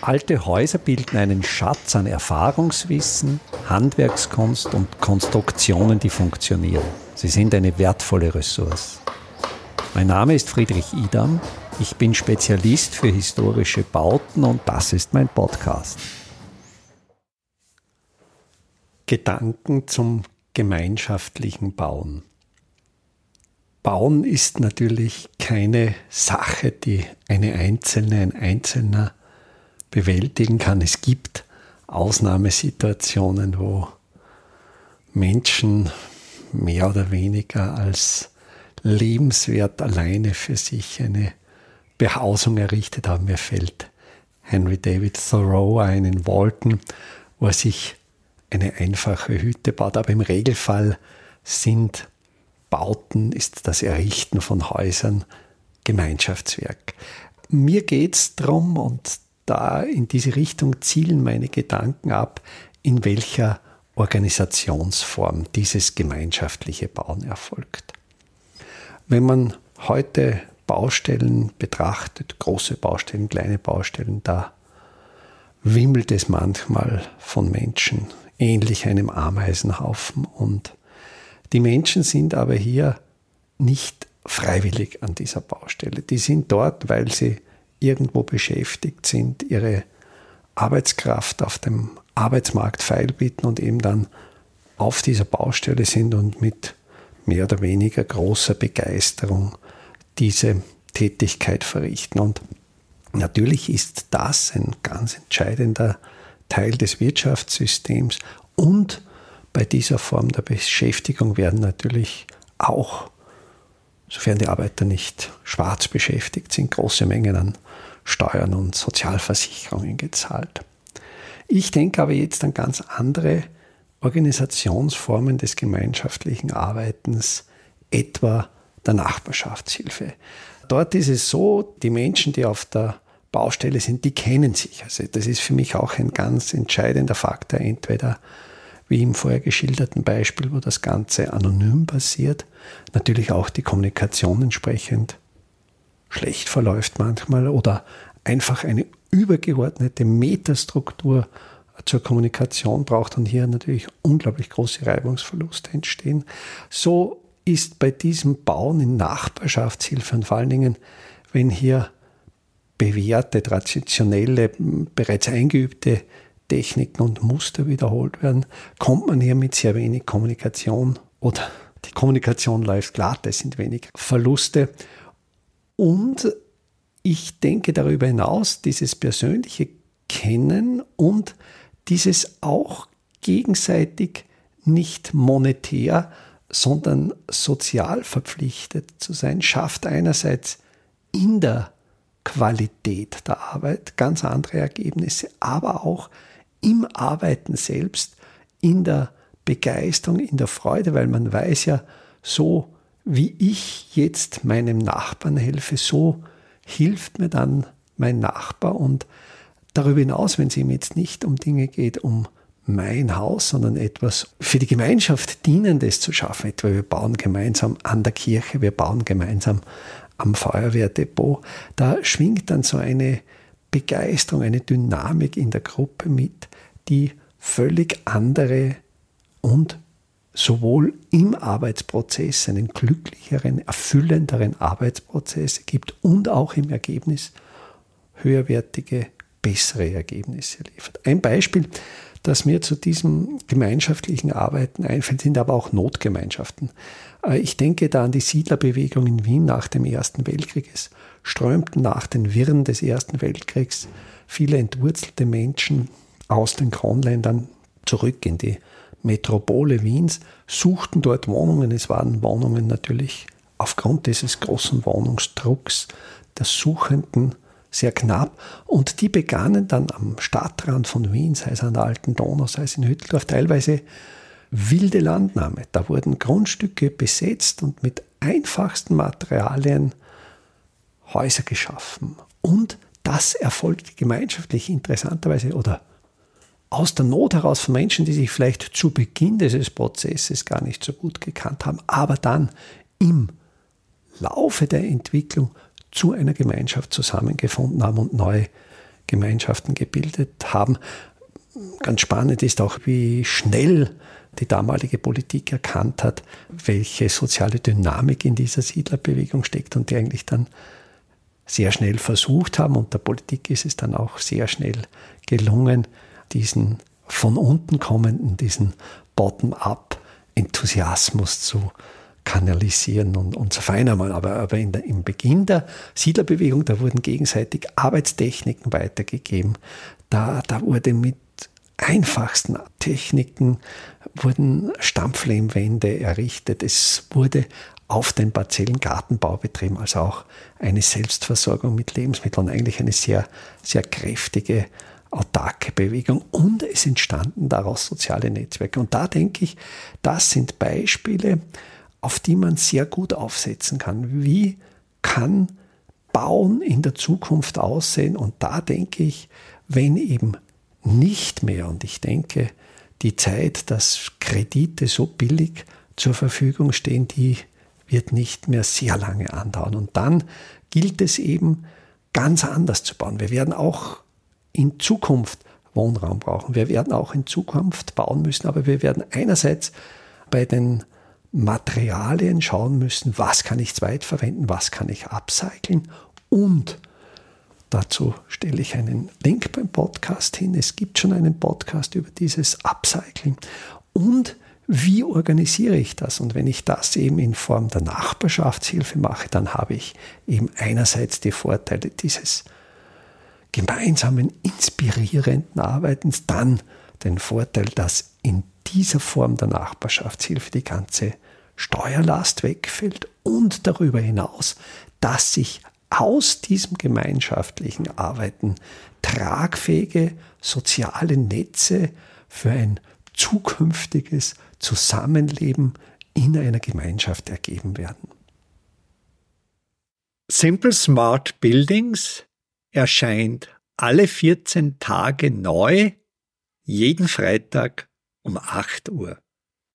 Alte Häuser bilden einen Schatz an Erfahrungswissen, Handwerkskunst und Konstruktionen, die funktionieren. Sie sind eine wertvolle Ressource. Mein Name ist Friedrich Idam. Ich bin Spezialist für historische Bauten und das ist mein Podcast. Gedanken zum gemeinschaftlichen Bauen. Bauen ist natürlich keine Sache, die ein Einzelner bewältigen kann. Es gibt Ausnahmesituationen, wo Menschen mehr oder weniger als lebenswert alleine für sich eine Behausung errichtet haben. Mir fällt Henry David Thoreau ein in Walton, wo er sich eine einfache Hütte baut. Aber im Regelfall sind Bauten, ist das Errichten von Häusern Gemeinschaftswerk. Mir geht es darum, und da in diese Richtung zielen meine Gedanken ab, in welcher Organisationsform dieses gemeinschaftliche Bauen erfolgt. Wenn man heute Baustellen betrachtet, große Baustellen, kleine Baustellen, da wimmelt es manchmal von Menschen, ähnlich einem Ameisenhaufen. Und die Menschen sind aber hier nicht freiwillig an dieser Baustelle. Die sind dort, weil sie irgendwo beschäftigt sind, ihre Arbeitskraft auf dem Arbeitsmarkt feilbieten und eben dann auf dieser Baustelle sind und mit mehr oder weniger großer Begeisterung diese Tätigkeit verrichten. Und natürlich ist das ein ganz entscheidender Teil des Wirtschaftssystems und bei dieser Form der Beschäftigung werden natürlich auch, sofern die Arbeiter nicht schwarz beschäftigt sind, große Mengen an Steuern und Sozialversicherungen gezahlt. Ich denke aber jetzt an ganz andere Organisationsformen des gemeinschaftlichen Arbeitens, etwa der Nachbarschaftshilfe. Dort ist es so, die Menschen, die auf der Baustelle sind, die kennen sich. Also das ist für mich auch ein ganz entscheidender Faktor, entweder wie im vorher geschilderten Beispiel, wo das Ganze anonym passiert, natürlich auch die Kommunikation entsprechend schlecht verläuft manchmal oder einfach eine übergeordnete Metastruktur zur Kommunikation braucht und hier natürlich unglaublich große Reibungsverluste entstehen. So ist bei diesem Bauen in Nachbarschaftshilfe und vor allen Dingen, wenn hier bewährte, traditionelle, bereits eingeübte Techniken und Muster wiederholt werden, kommt man hier mit sehr wenig Kommunikation oder die Kommunikation läuft glatt, es sind wenig Verluste. Und ich denke darüber hinaus, dieses persönliche Kennen und dieses auch gegenseitig nicht monetär, sondern sozial verpflichtet zu sein, schafft einerseits in der Qualität der Arbeit ganz andere Ergebnisse, aber auch im Arbeiten selbst, in der Begeisterung, in der Freude, weil man weiß ja, so wie ich jetzt meinem Nachbarn helfe, so hilft mir dann mein Nachbar. Und darüber hinaus, wenn es ihm jetzt nicht um Dinge geht, um mein Haus, sondern etwas für die Gemeinschaft Dienendes zu schaffen, etwa wir bauen gemeinsam an der Kirche, wir bauen gemeinsam am Feuerwehrdepot, da schwingt dann so eine Begeisterung, eine Dynamik in der Gruppe mit, die völlig andere und sowohl im Arbeitsprozess einen glücklicheren, erfüllenderen Arbeitsprozess gibt und auch im Ergebnis höherwertige, bessere Ergebnisse liefert. Ein Beispiel, das mir zu diesem gemeinschaftlichen Arbeiten einfällt, sind aber auch Notgemeinschaften. Ich denke da an die Siedlerbewegung in Wien nach dem Ersten Weltkrieg. Es strömten nach den Wirren des Ersten Weltkriegs viele entwurzelte Menschen aus den Kronländern zurück in die Metropole Wiens, suchten dort Wohnungen. Es waren Wohnungen natürlich aufgrund dieses großen Wohnungsdrucks der Suchenden sehr knapp. Und die begannen dann am Stadtrand von Wien, sei es an der Alten Donau, sei es in Hütteldorf, teilweise wilde Landnahme. Da wurden Grundstücke besetzt und mit einfachsten Materialien Häuser geschaffen. Und das erfolgte gemeinschaftlich interessanterweise oder aus der Not heraus von Menschen, die sich vielleicht zu Beginn dieses Prozesses gar nicht so gut gekannt haben, aber dann im Laufe der Entwicklung zu einer Gemeinschaft zusammengefunden haben und neue Gemeinschaften gebildet haben. Ganz spannend ist auch, wie schnell die damalige Politik erkannt hat, welche soziale Dynamik in dieser Siedlerbewegung steckt und die eigentlich dann sehr schnell versucht haben. Und der Politik ist es dann auch sehr schnell gelungen, diesen von unten kommenden, diesen Bottom-up-Enthusiasmus zu kanalisieren und zu vereinnahmen. Aber im Beginn der Siedlerbewegung, da wurden gegenseitig Arbeitstechniken weitergegeben. Da wurde mit einfachsten Techniken wurden Stampflehmwände errichtet. Es wurde auf den Parzellen Gartenbau betrieben, also auch eine Selbstversorgung mit Lebensmitteln, eigentlich eine sehr, sehr kräftige, autarke Bewegung. Und es entstanden daraus soziale Netzwerke. Und da denke ich, das sind Beispiele, auf die man sehr gut aufsetzen kann. Wie kann Bauen in der Zukunft aussehen? Und da denke ich, wenn eben nicht mehr, und ich denke, die Zeit, dass Kredite so billig zur Verfügung stehen, die wird nicht mehr sehr lange andauern. Und dann gilt es eben, ganz anders zu bauen. Wir werden auch in Zukunft Wohnraum brauchen. Wir werden auch in Zukunft bauen müssen, aber wir werden einerseits bei den Materialien schauen müssen, was kann ich zweitverwenden, was kann ich upcyclen, und dazu stelle ich einen Link beim Podcast hin. Es gibt schon einen Podcast über dieses Upcycling. Und wie organisiere ich das? Und wenn ich das eben in Form der Nachbarschaftshilfe mache, dann habe ich eben einerseits die Vorteile dieses gemeinsamen, inspirierenden Arbeitens, dann den Vorteil, dass in dieser Form der Nachbarschaftshilfe die ganze Steuerlast wegfällt und darüber hinaus, dass sich aus diesem gemeinschaftlichen Arbeiten tragfähige soziale Netze für ein zukünftiges Zusammenleben in einer Gemeinschaft ergeben werden. Simple Smart Buildings erscheint alle 14 Tage neu, jeden Freitag um 8 Uhr.